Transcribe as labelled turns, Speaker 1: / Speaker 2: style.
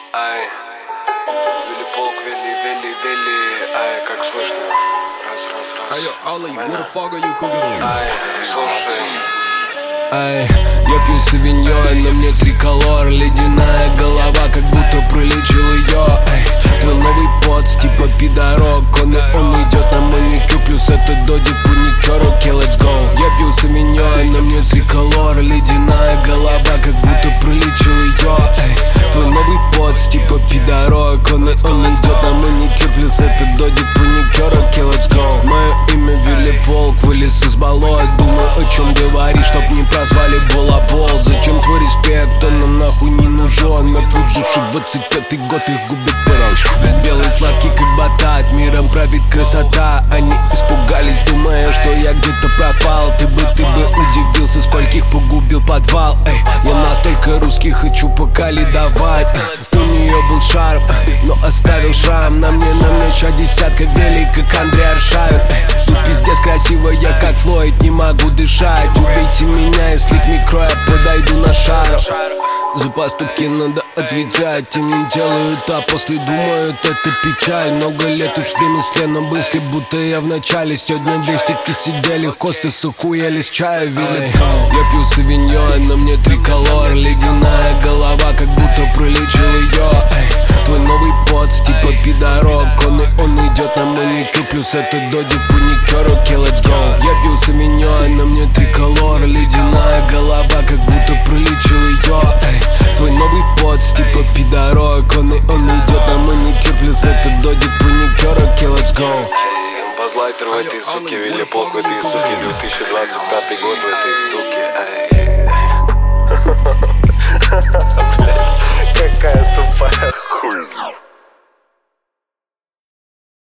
Speaker 1: Ай, Вилли Полк, Вилли, ай, как слышно? Раз. Ай, слушай.
Speaker 2: Ай, я пью савиньон, на мне триколор. Ледяная голова, как будто пролечил ее. Ай, твой новый поц, типа пидорок. Он идет на маникюр, плюс это додик паникер. Окей, let's go. Я пью савиньон, на мне триколор. Ледяная голова, как будто пролечил ее. Ай, твой новый поц, типа пидорок. Он идет на маникюр, плюс это додик паникер. Окей, let's go. Мое имя Вилли Полк, вылез из болот. Думаю, о чем говоришь, чтоб не прозвали балабол. Зачем твой респект, он нам нахуй не нужен. На твой душу 25-й год их губит пырал. Белый сладкий как батат, миром правит красота. Они испугались, думая, что я где-то пропал. Ты бы удивился, скольких погубил подвал. Эй, я настолько русский, хочу пока ледовать. У нее был шарм, но оставил шрам. На мне ча десятка велик, как Андрей Аршавин. Тут пиздец красиво, я как Флойд, не могу дышать. Убейте меня, если к микро я подойду на шару. За поступки надо отвечать, и не делают, а после думают, это печаль. Много лет уж время слено мысли, будто я в начале. Сегодня 200 сидели, хосты сухуели с чаю вилли. Я пью савиньон, на мне триколор. Ледяная голова, как будто пролечил ее. Твой новый поц, типа пидорок. Он идет на маникюр, плюс это додик паникер. Окей, let's go. Я пью савиньон, на мне триколор. Ледяная голова, как будто пролечил ее. Твой новый поц, типа пидорок. Он идет на маникюр, плюс это додик паникер. Окей, let's go.
Speaker 1: Базлайтер в этой суке, Вилли Полк в этой суке, 2025 год в этой суке. Ай.